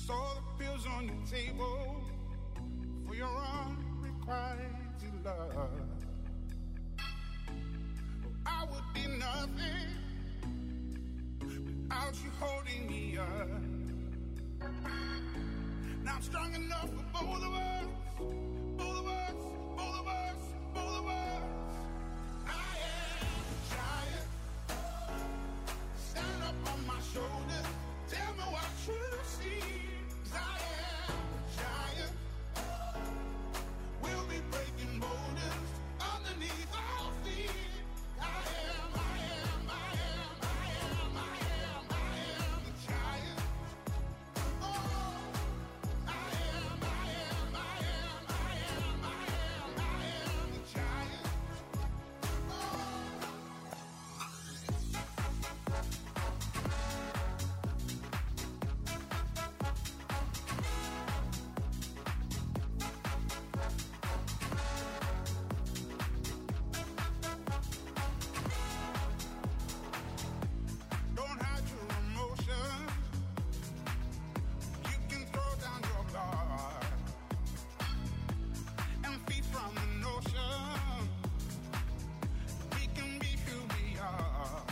saw the pills on the table for your unrequited love. I would be nothing without you holding me up. Now I'm strong enough for both of us, both of us, both of us, both of us. I am a giant. Stand up on my shoulders. Tell me what you see. 'Cause I am a giant. We'll be breaking boulders underneath our feet. I am, I am, I am, I am, I am, I am a giant. Oh, I am, I am, I am, I am, I am, I am a giant. Don't hide your emotions. You can throw down your guard and feed from the notion. We can be who we are.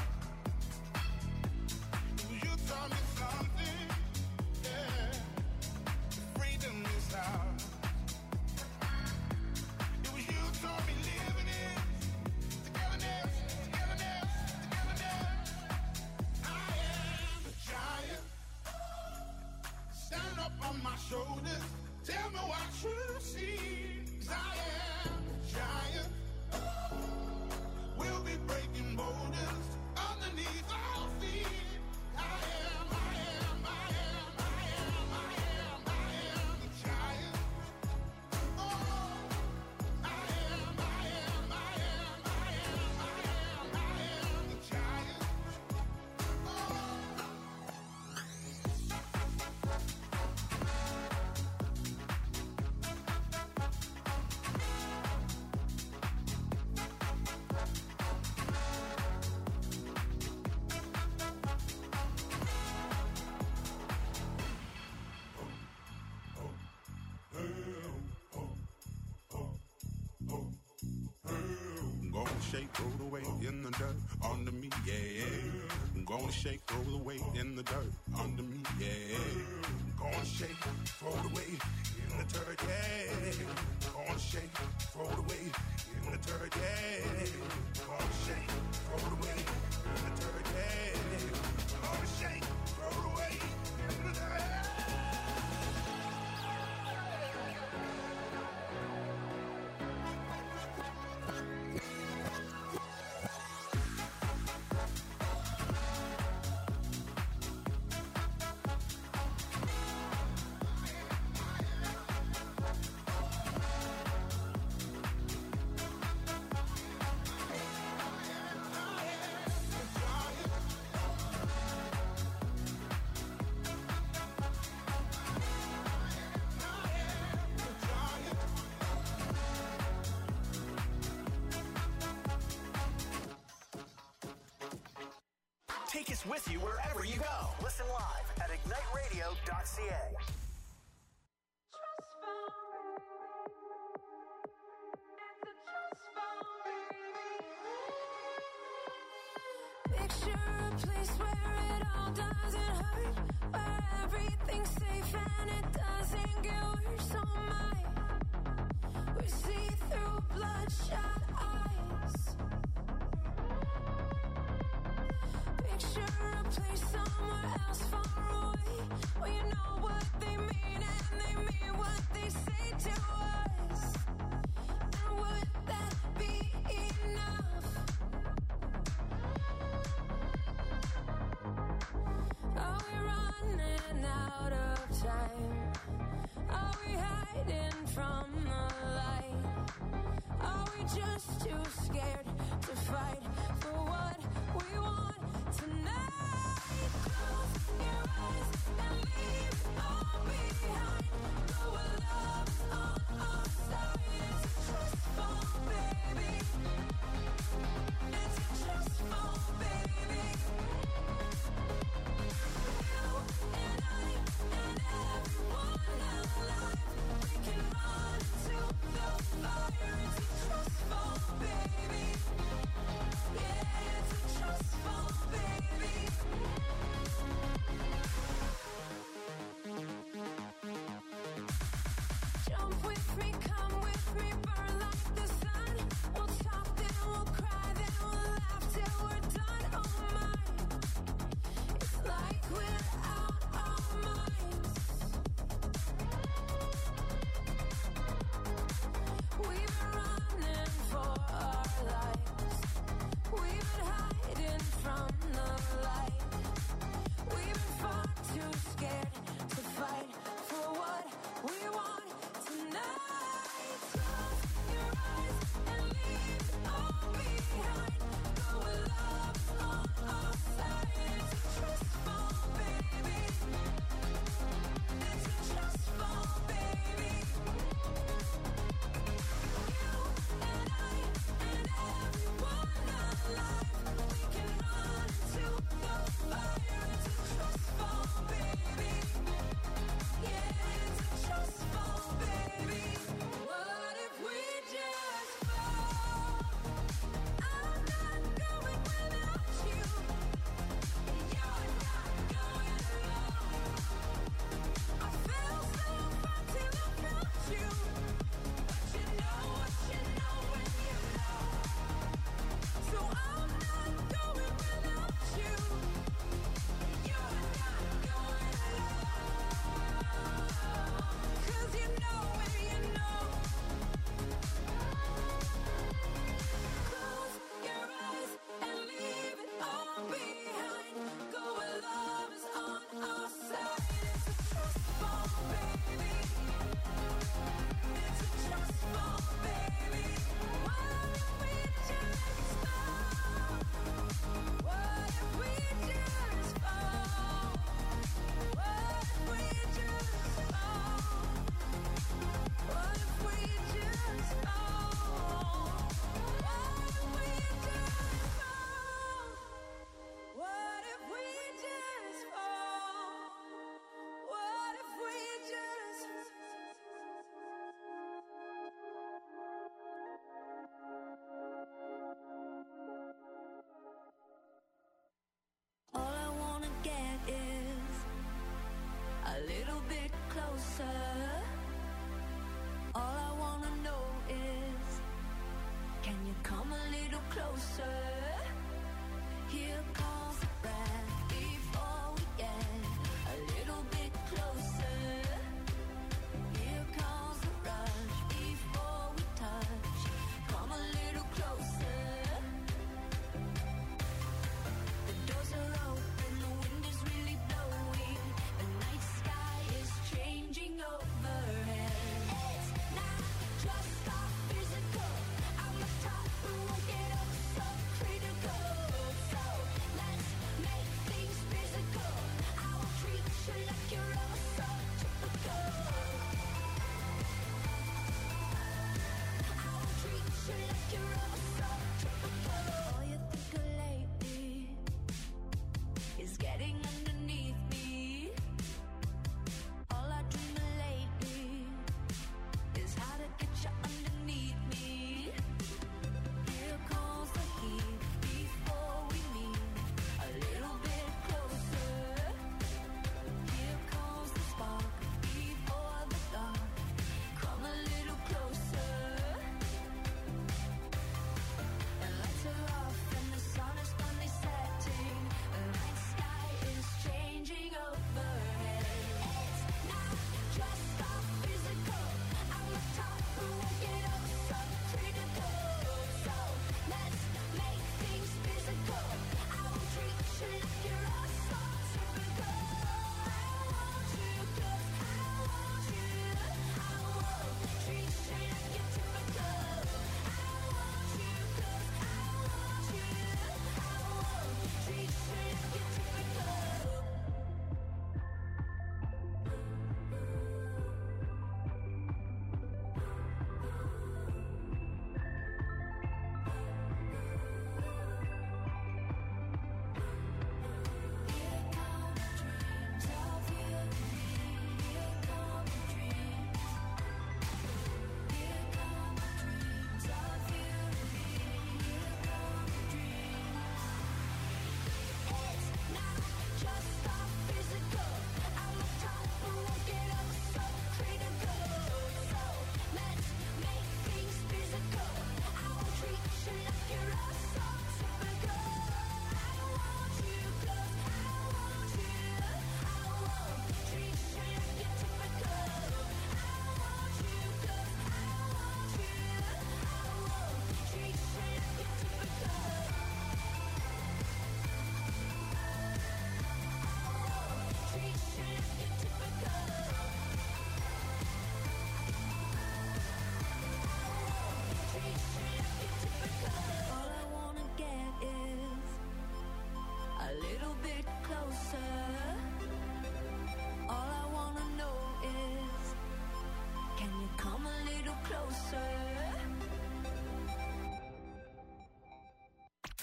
You taught me something, yeah. Freedom is ours. It was you taught me living it. Togetherness, togetherness, togetherness. I am a giant. Stand up on my shoulders. Tell me what you see. 'Cause I am a giant. We'll be breaking boulders underneath our feet. I am, I am, I am, I am, I am, I am a giant. Oh, I am, I am, I am, I am, I am, I am a giant. I'm gonna shake, roll the weight in the dirt under me, yeah. I'm gonna shake, roll the weight in the dirt under me, yeah. I'm gonna shake, throw the weight in the dirt, yeah. I'm gonna shake, throw the weight in the dirt, yeah. I'm gonna shake, throw the weight in the dirt, yeah. I'm gonna shake, throw the weight in the dirt. Take us with you wherever you go. Listen live at igniteradio.ca. Picture a place where it all doesn't hurt, where everything's safe and it doesn't get worse. Oh my, we see through bloodshot eyes. Picture a place somewhere else far away, where you know what they mean and they mean what they say to us. And would that be enough? Are we running out of time? Are we hiding from the light? Are we just too scared to fight for what we want tonight? Close your eyes and leave all behind. Know what love's on our side. It's a trust fall, baby. It's a trust fall, baby. You and I and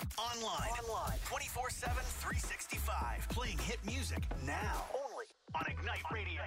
Online. 24/7, 365. Playing hit music now. Only on Ignite Radio.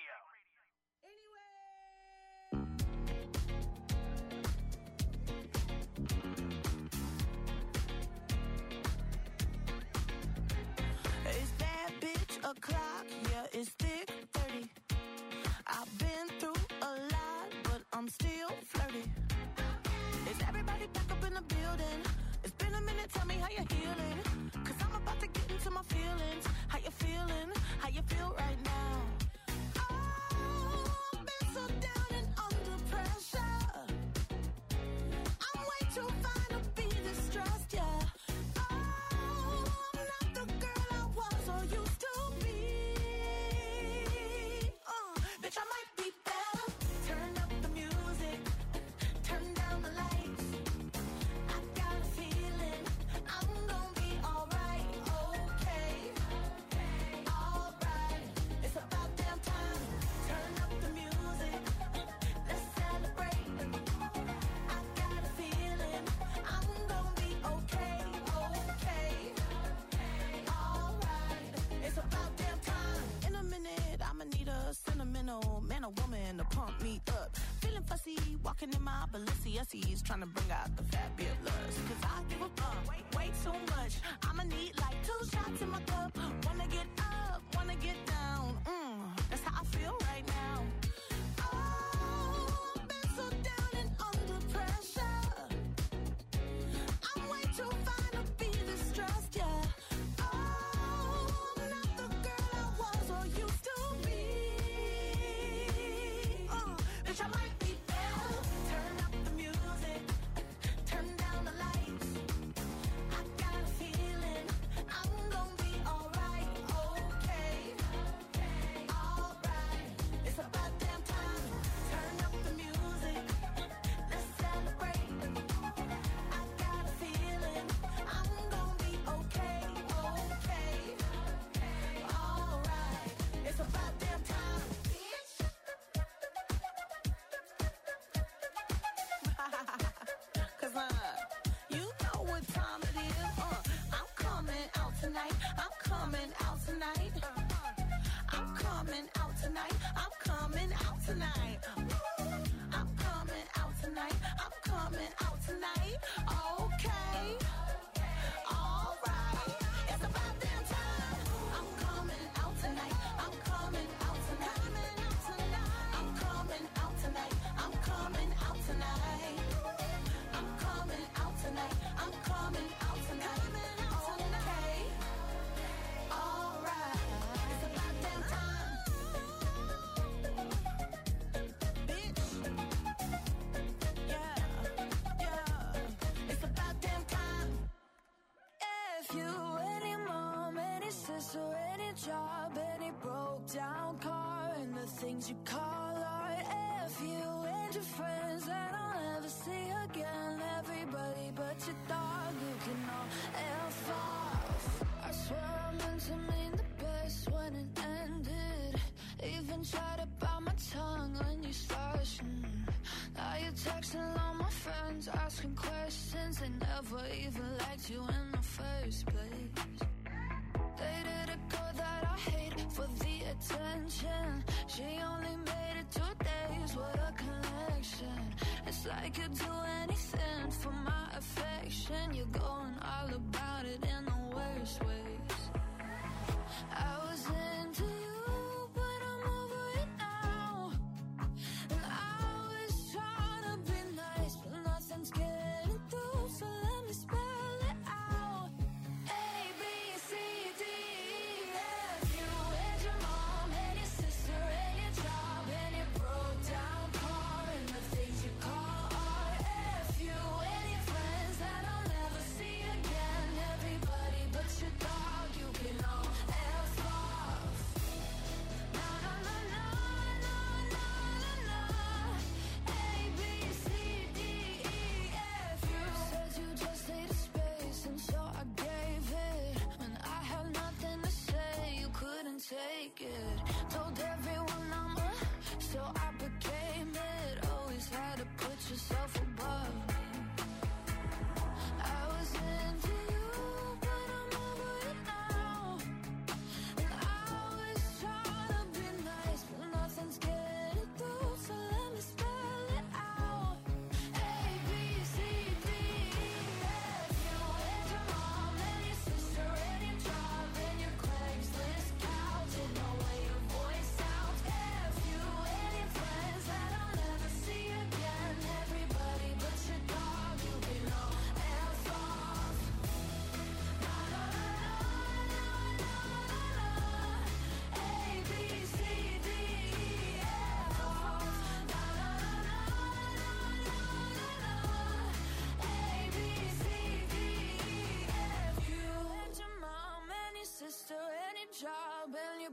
It's bad bitch o'clock, yeah, it's thick 30. I've been through a lot, but I'm still flirty. Is everybody back up in the building? It's been a minute, tell me how you're healing. Cause I'm about to get into my feelings. How you feeling? How you feel right now? Oh, I've been so down and under pressure. I'm way too fine to be distressed, yeah. Oh, I'm not the girl I was or used to be. Bitch, I might be better. Turn up the music. Turn down the lights. I got a feeling I'm gonna be alright. Okay. Alright. It's about damn time. Turn up the music. Let's celebrate. I got a feeling I'm gonna be okay. Okay. Alright. It's about damn time. In a minute, I'ma need a sentimental man or woman to pump me up. Feeling fussy, walking in my Balenciennes, trying to bring out the fabulous. Cause I give a fuck way too much. I'ma need like 2 shots in my cup. Wanna get up, wanna get down. That's how I feel right now. Oh, I've been so down and under pressure. I'm way too fine to be distressed, yeah. Oh, I'm not the girl I was or used to be. Bitch, I might be better. Turn up the music. Turn down the lights. I got a feeling I'm gonna be alright. Okay. Alright. It's about damn time. Turn up the music. Let's celebrate. I got a feeling I'm gonna be okay. Okay. Alright. It's about damn time. Cause you know what time it is. I'm coming out tonight. I'm coming out tonight. I'm coming out tonight. I'm coming out tonight. I'm coming out tonight. I'm coming out tonight. Okay. Alright. It's about damn time. I'm coming out tonight. I'm coming out tonight. I'm coming out tonight. I'm coming out tonight. I'm coming out tonight. I'm coming out tonight. Okay. Alright. It's about damn time. Bitch. Yeah. Yeah. It's about damn time. If you, any mom, any sister, any job, any broke down car, and the things you call art. If you and your friends that I'll never see again, everybody but your dog, you can all F off. I swear I meant to mean the best when it ended. Even tried to bite my tongue when you started. Now you're texting all my friends, asking questions. They never even liked you in the first place. Dated a girl that I hate for the attention. She only made it 2 days, what a connection. It's like you'd do anything for my affection. You're going all about it in the worst ways. I was into you, but I'm over it now. And I was trying to be nice, but nothing's getting through, so let me spell it out. A, B, C, D, E, F. You and your mom and your sister and your job and your broke down car and the things you call art. F you and your friends that I'll never see again. Everybody but your dog.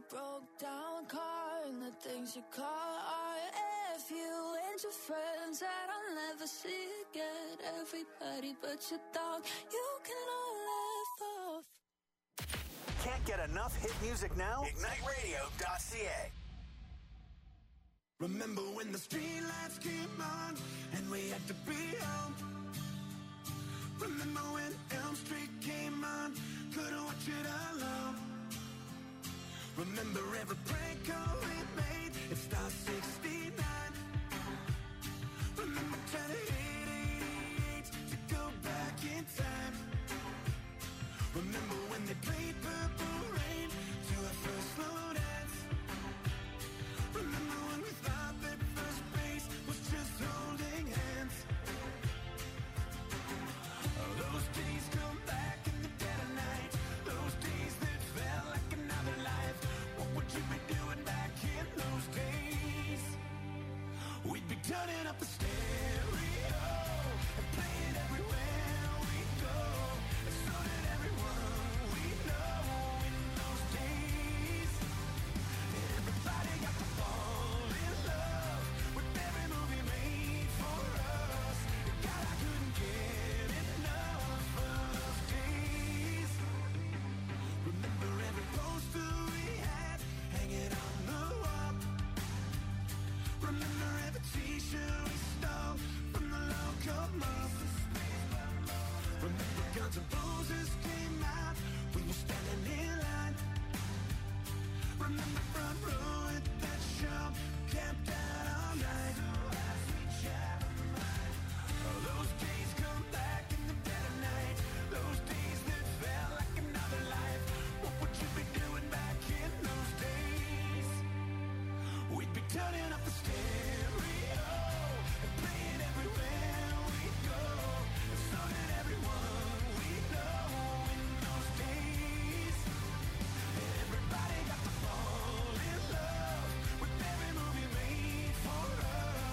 broke down car and the things you call art. If you and your friends that I'll never see again, everybody but your dog, you can all laugh off. Can't get enough hit music now? IgniteRadio.ca. Remember when the streetlights came on and we had to be home? Remember when Elm Street came on, couldn't watch it alone? Remember every prank call we made, it Star 69. Remember turning 888 to go back in time. Remember when they played Purple Rain to our first slow dance. Remember when we thought that first base was just holding hands. Those days come back in the dead of night. Those days that felt like another life. What would you be doing back in those days? We'd be turning up the stereo and playing everywhere we go. And so did everyone we know in those days. Everybody got to fall in love with every movie made for us. God, I couldn't get enough of those days. Remember every poster we had hanging on the wall. Remember every t-shirt we stole from the local mall. Remember Guns N' Roses came out, we were standing in line. Remember front row at that show, camped out all night. Those days come back in the dead of night. Those days that felt like another life. What would you be doing back in those days? We'd be turning up the stereo and playing everywhere we go. And so did everyone we know in those days. Everybody got to fall in love with every movie made for us.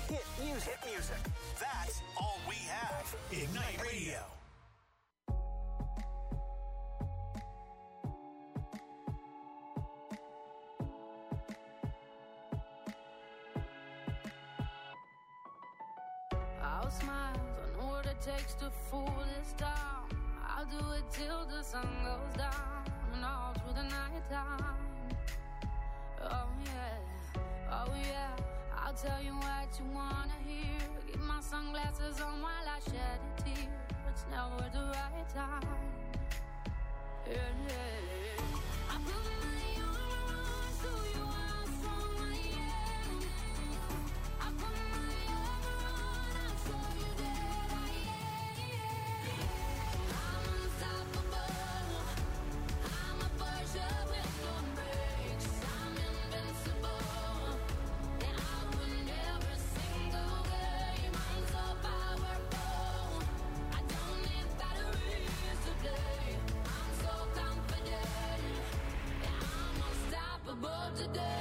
hit music. Hit music. That's all we have. Ignite Radio. I'll smile, I know what it takes to fool this town. I'll do it till the sun goes down and all through the night time. Oh yeah, I'll tell you what you wanna hear. Keep my sunglasses on while I shed a tear. It's never the right time. Yeah. I put my armor on so you are how strong I am. I put my armor on, I'll show you that I am. I'm unstoppable. I'm a Porsche with no brakes. I'm invincible. And I win every single game. I'm so powerful. I don't need batteries to play. I'm so confident. Yeah, I'm unstoppable today.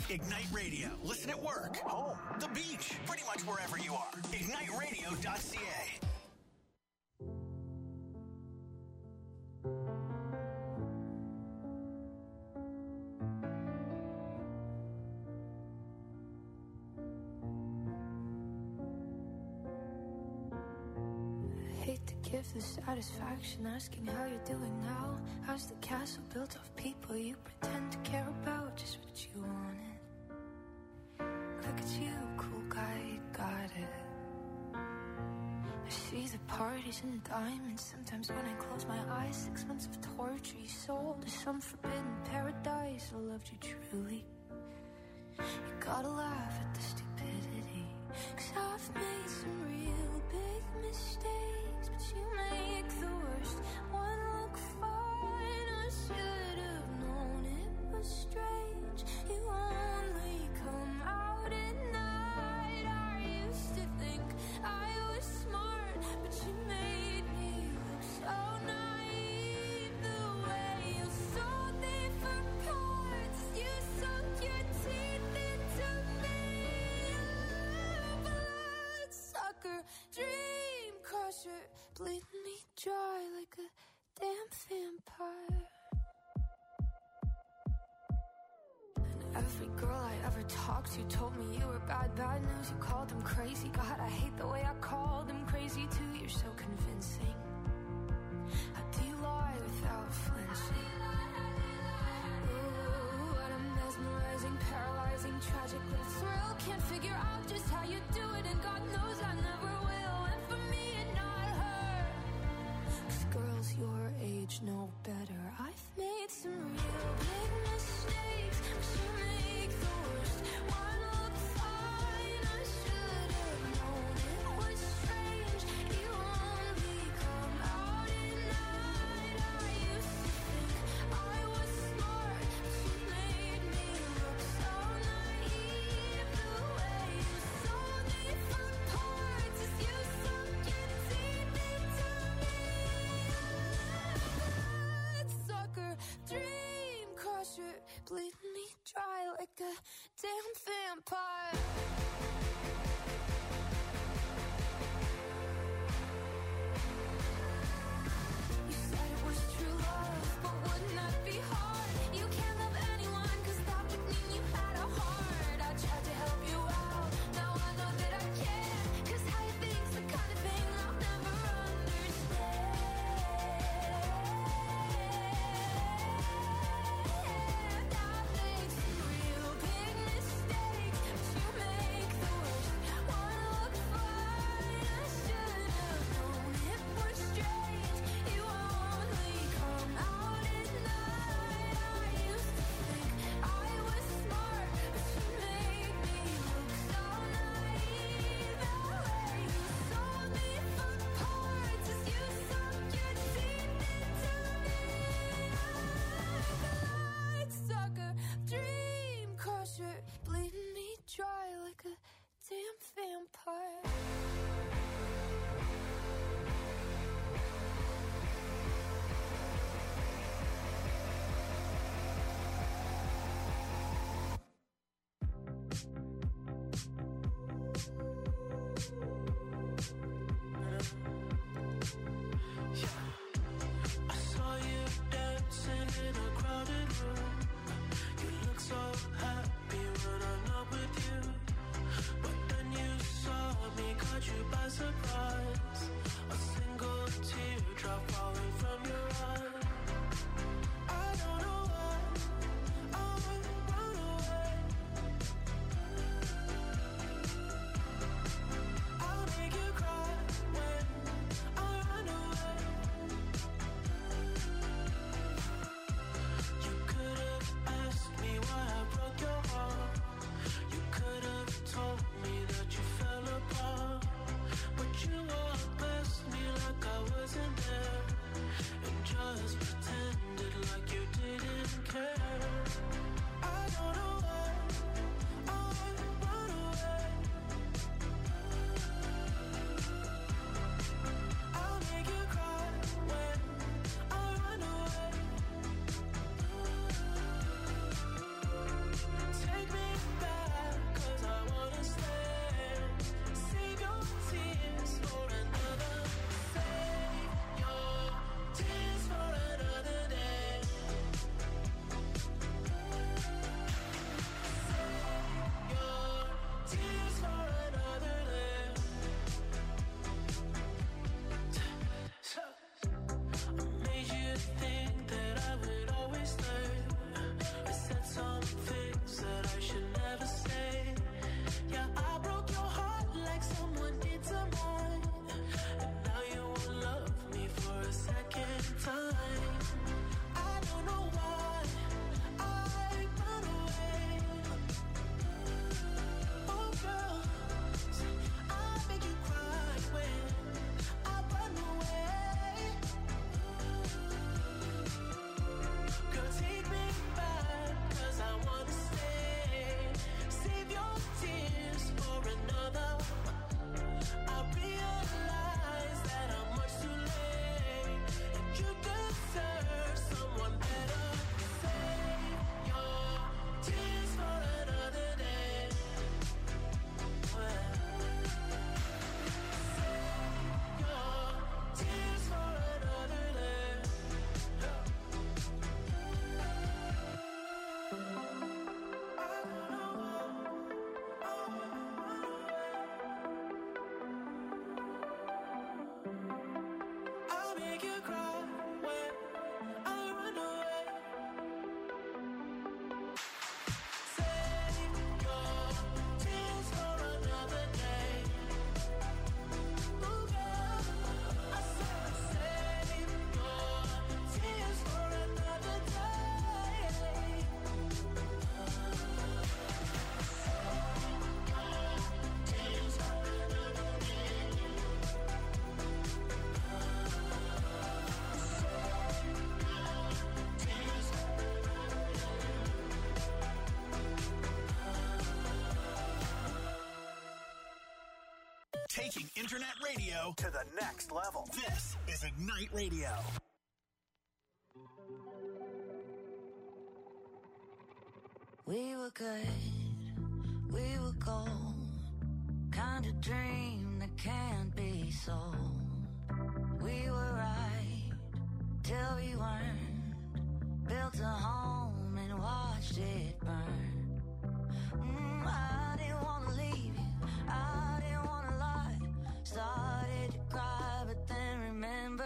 Ignite Radio. Listen at work, home, the beach, pretty much wherever you are. IgniteRadio.ca. Hate to give the satisfaction asking how you're doing now. How's the castle built of people you pretend to care about? Just what you wanted. Look at you, cool guy, you got it. I see the parties and diamonds. Sometimes when I close my eyes, 6 months of torture you sold to some forbidden paradise. I loved you truly. You gotta laugh at the stupidity, 'cause I've made some real big mistakes, but you make the worst one look fine. I should have known it was strange. You only come out at night. I used to think I was smart, but you made me look so naive. The way you sold me for parts, you sunk your teeth into me. Bloodsucker, dream crusher, bleeding me dry like a damn vampire. And every girl I ever talked to told me you were bad, bad news. You called them crazy. God, I hate the way I called them crazy too. You're so convincing. How do you lie without flinching? Ooh, what a mesmerizing, paralyzing, tragic little thrill. Can't figure out just how you do it, and God knows I never will. And for me and not her, 'cause girls your age know better. I've made some real big mistakes, but you make the worst one look fine. I should have known it was strange. You only come out at night. I used to think I was smart, but you made me look so naive. The way you sold me for parts is you sunk your teeth into me. Bloodsucker, dream crusher, bleeding me dry like a damn vampire. You said it was true love, but wouldn't that be hard? You can't love anyone, 'cause that would mean you had a heart. I tried to help you out, now I know that I can't, 'cause how you think's the kind of thing I'll never understand. I've made some real big mistakes, but you made internet radio to the next level. This is Ignite Radio. We were good, we were gold, kind of dream that can't be sold. We were right till we weren't, built a home and watched it burn. I didn't want to leave you, I didn't want to lie, started to cry but then remembered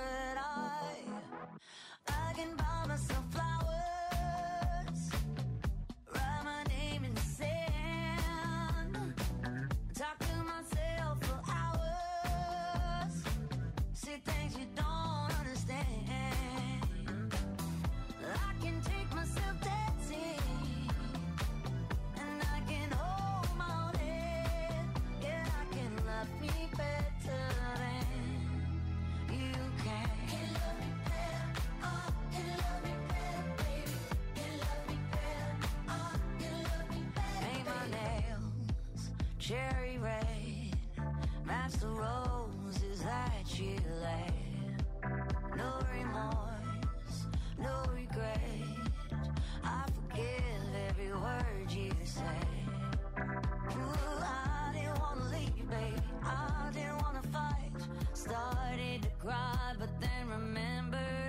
I can buy myself flowers, write my name in the sand, talk to myself for hours, see things you don't understand. I can take myself dancing, and I can hold my own head. Yeah, I can love me better than you can. Can love me better, oh, can love me better, baby. Can love me better, oh, can love me better. Paint my nails cherry red, match the roses that you laid. No remorse, no regret, I forgive every word you say. Ooh, I didn't want to leave, baby, I didn't want to fight, started to cry but then remembered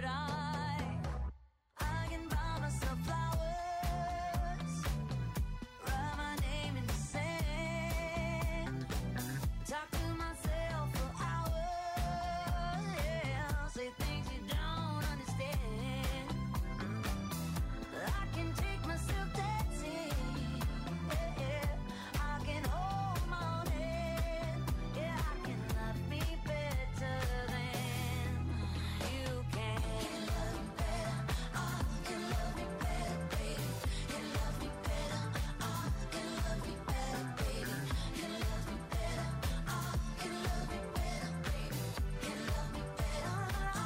I can buy myself flowers, write my name in the sand, talk to myself for hours, yeah, say things you don't understand. I can take myself dancing, yeah, I can hold my own head, yeah, I can love me better than you can. Can love me better, oh, can love me better, baby. Can love me better, oh, can love me better, baby. Can love me better, oh, can love me better, baby. Can love me better,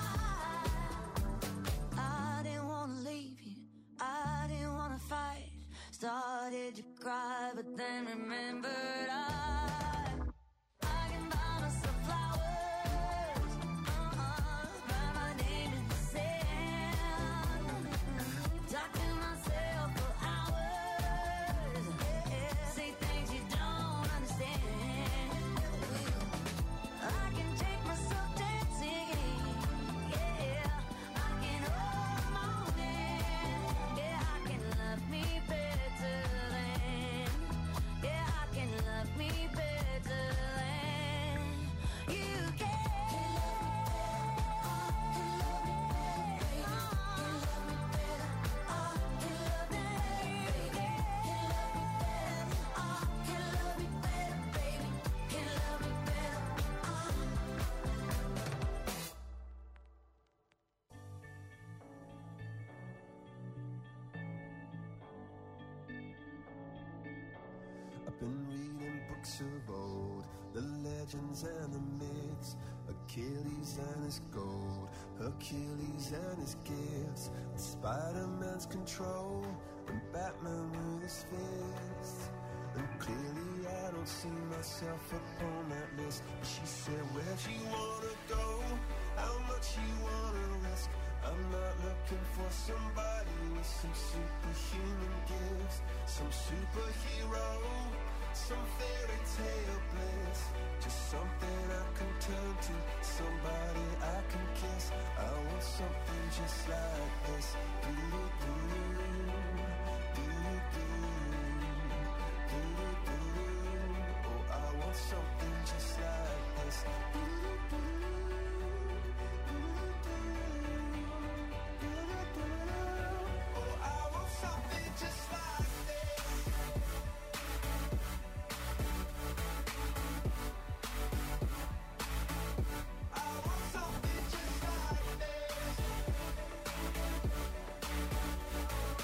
I didn't want to leave you, I didn't want to fight, started to cry but then remembered I can buy myself flowers, write my name in the sand, talk to myself for hours, say things you don't understand. I can take myself dancing, yeah, I can hold my own hand, yeah, I can love me better than, yeah, I can love me better than you can. I've been reading books of old, the legends and the myths, Achilles and his gold, Hercules and his gifts, Spider-Man's control, and Batman with his fists. And clearly I don't see myself upon that list. But she said, where'd you wanna go? How much you wanna risk? I'm not looking for somebody with some superhuman gifts, some superhero, some fairy tale bliss. Just something I can turn to, somebody I can kiss. I want something just like this. Oh, I want something just like this. Oh, I want something just like this. I want something just like this.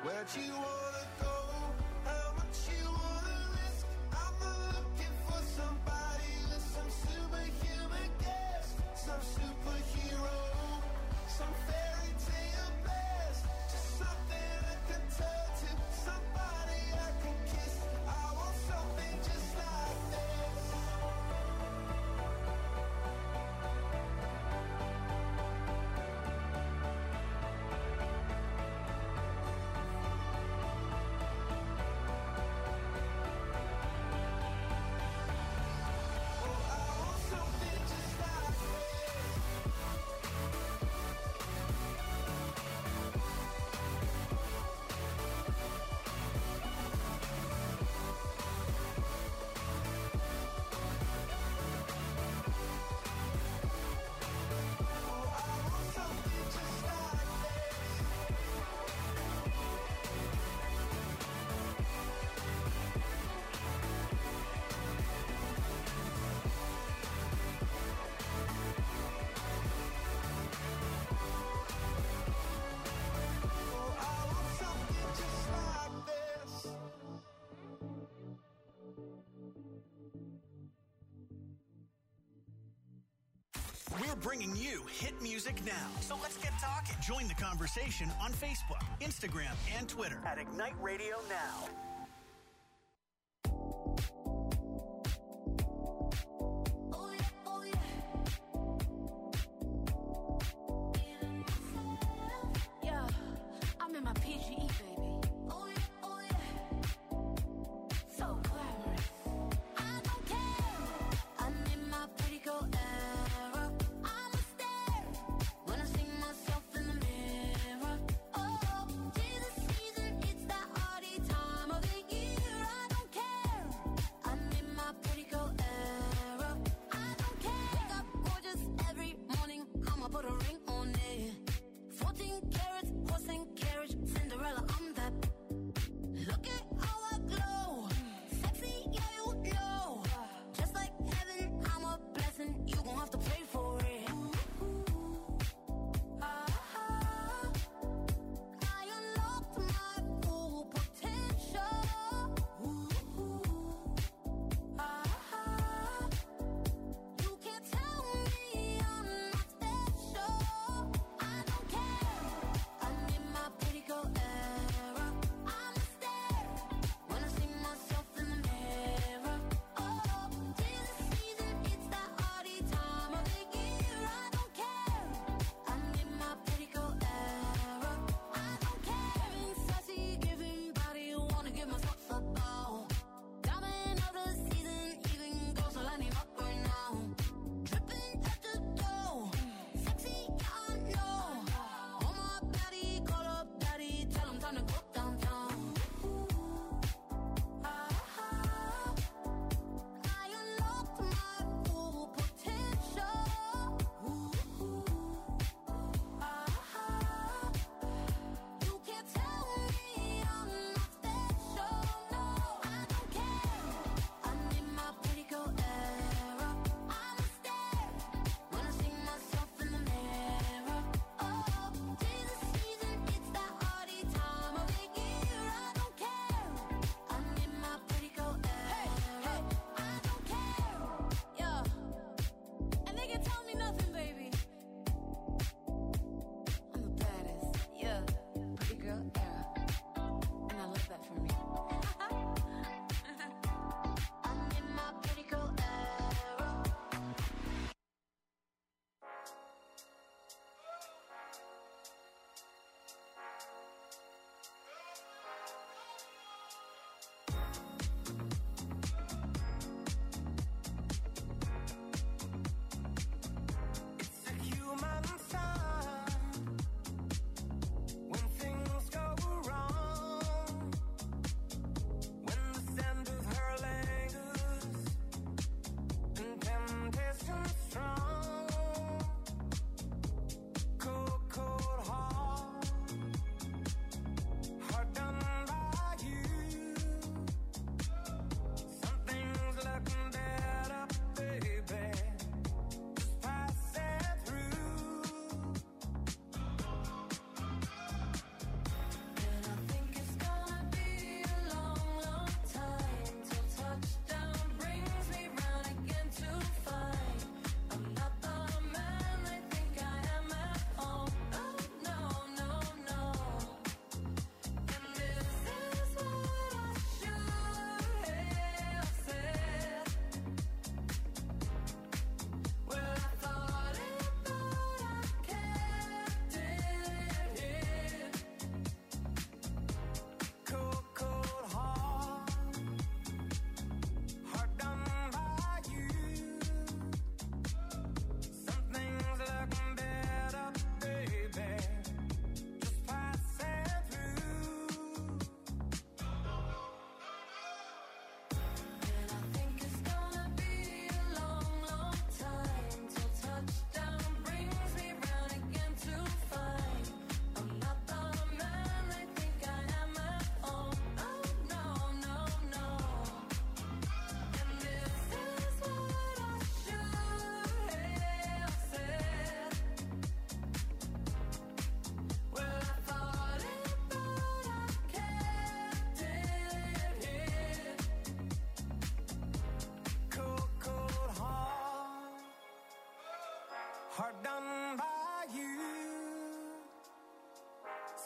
Where'd you wanna go? How much you wanna risk? I'm not looking for somebody with some superhuman gifts, some superhero, some fairy tale best, just something I can turn to, somebody I can kiss. I want something just like this. We're bringing you hit music now. So let's get talking. Join the conversation on Facebook, Instagram, and Twitter at Ignite Radio Now. Yeah, I'm in my PGE, baby. So glamorous. I don't care. I'm in my pretty girl era. I'm a stare when I see myself in the mirror. Oh, 'tis the season, it's that hardy time of the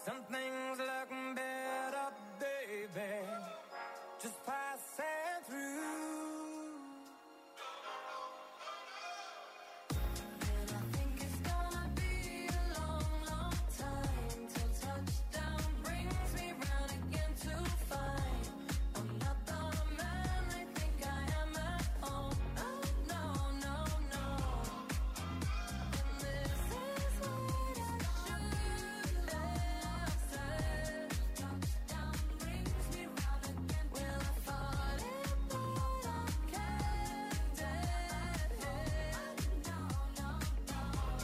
Some things look better, baby, just passing through. And I think it's gonna be a long, long time till touchdown brings me round again to find I'm not the man I think I am at home. No, no, no, no. And this is what I should have said. Touchdown brings me round again. Well, I thought it, but I can't dead. No, no, no.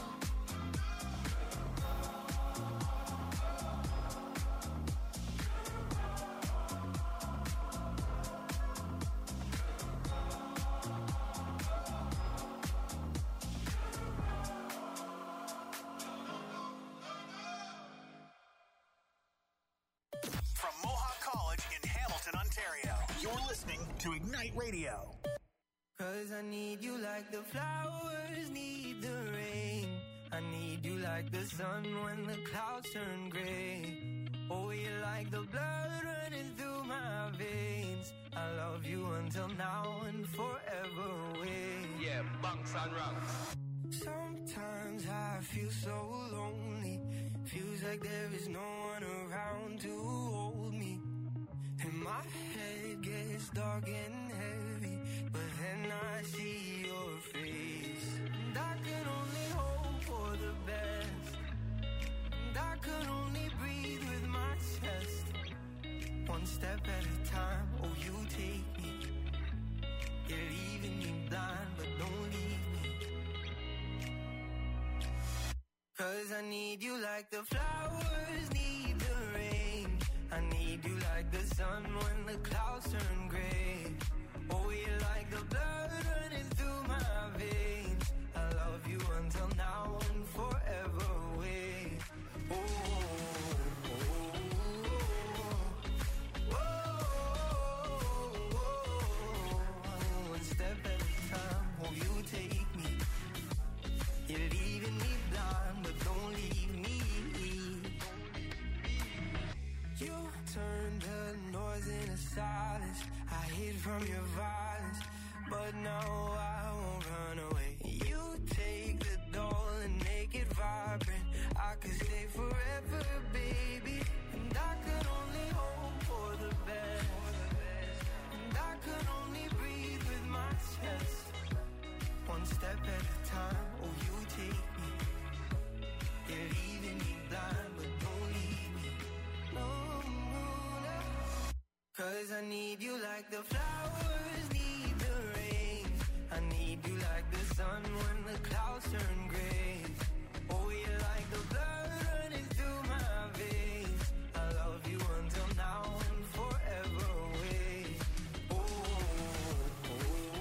From Mohawk College in Hamilton, Ontario, you're listening to Ignite Radio. 'Cause I need you like the flowers need the rain. I need you like the sun when the clouds turn gray. Oh, you're like the blood running through my veins. I love you until now and forever away. Yeah, bunks and ranks. Sometimes I feel so lonely. Feels like there is no one around to hold me. And my head gets dark and heavy, but then I see your face. And I can only hope for the best. And I can only breathe with my chest. One step at a time, oh you take me. You're leaving me blind, but don't leave me. 'Cause I need you like the flowers need the rain. I need you like the sun when the clouds turn gray. Oh, you're like the blood running through my veins. I love you until now and forever away. Oh, oh, oh, oh, oh. One step at a time, oh, you take me. You're leaving me blind, but don't leave me. You turned the noise into silence. I hid from your violence, but now I won't run away. You take the doll and make it vibrant. I could stay forever, baby. And I could only hope for the best. And I could only breathe with my chest. One step at a time, oh you take me. You're leaving me blind, but don't leave me. No, no, no. 'Cause I need you like the flowers need the rain. I need you like the sun when the clouds turn gray. Oh, you're like the blood running through my veins. I love you until now and forever away. Oh, oh,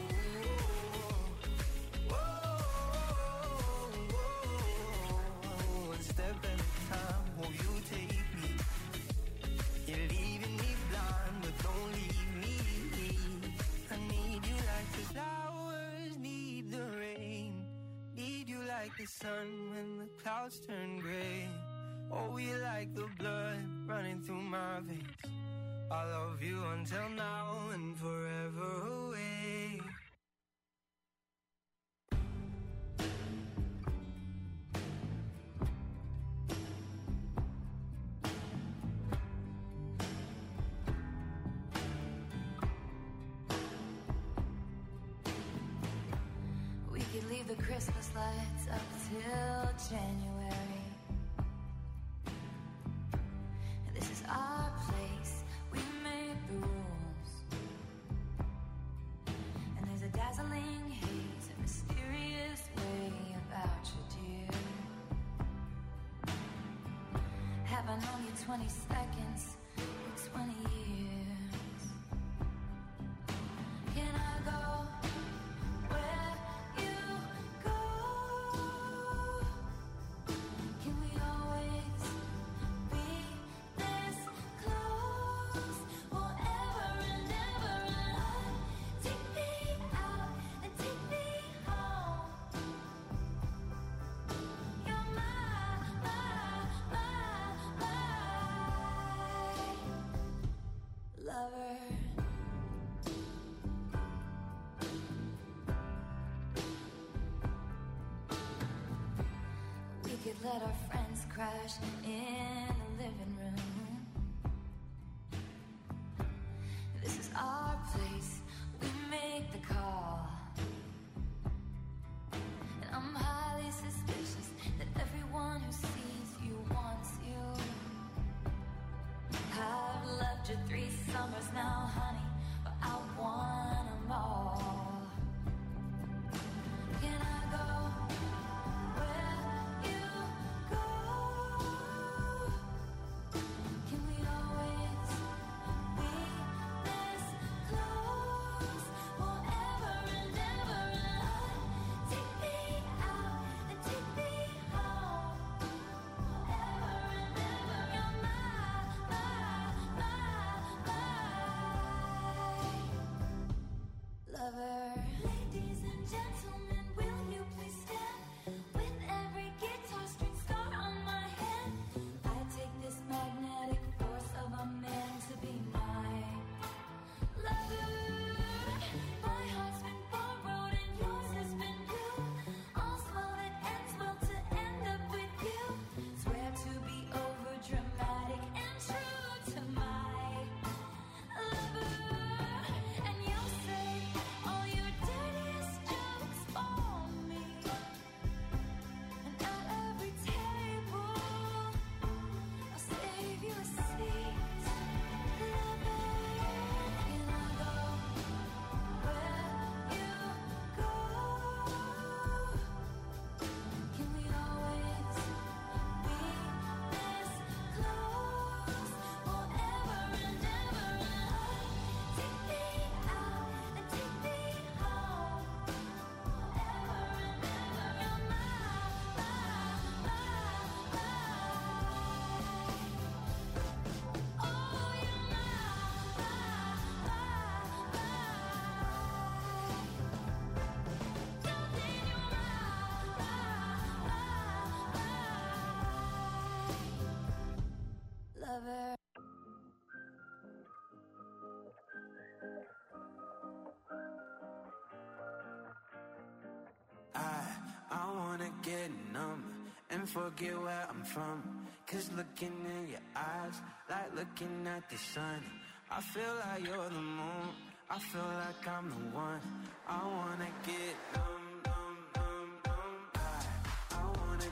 oh, oh, oh. One step at a time, oh, you take me. You're leaving me blind, but don't leave me. I need you like the flowers need the rain. Need you like the sun when the clouds turn gray. Oh, you like the blood running through my veins. I love you until now and forever away. We could leave the Christmas lights up till January. This is our place, we made the rules. And there's a dazzling haze, a mysterious way about you, dear. Have I known you 20 seconds or 20 years? Can I go where you go? Can we always be this close forever and ever? And take me out and take me home. You're my let our friends crash in the living room. This is our place, we make the call. And I'm highly suspicious that everyone who sees you wants you. I've loved you 3 summers now, honey, but I want them all. Can I go where you go? Can we always be this close? Forever and ever and on. Take me out and take me home. Forever and ever, you're my lover. Ladies and gentlemen, will you please stand? With every guitar string star on my hand, I take this magnetic force of a man to be my lover. My heart's been borrowed and yours has been blue. All's well that ends well to end up with you. Swear to be over dramatic and true to my lover. And you'll say all your dirtiest jokes for me. And at every table, I'll save you a seat. Lover, can I go where you go? Can we always be this close? Forever and ever and on. Take me out and take me home. Forever and ever, you're my oh, you're my darling, you're my lover. I wanna get numb and forget where I'm from. 'Cause looking in your eyes, like looking at the sun. I feel like you're the moon, I feel like I'm the one. I wanna get numb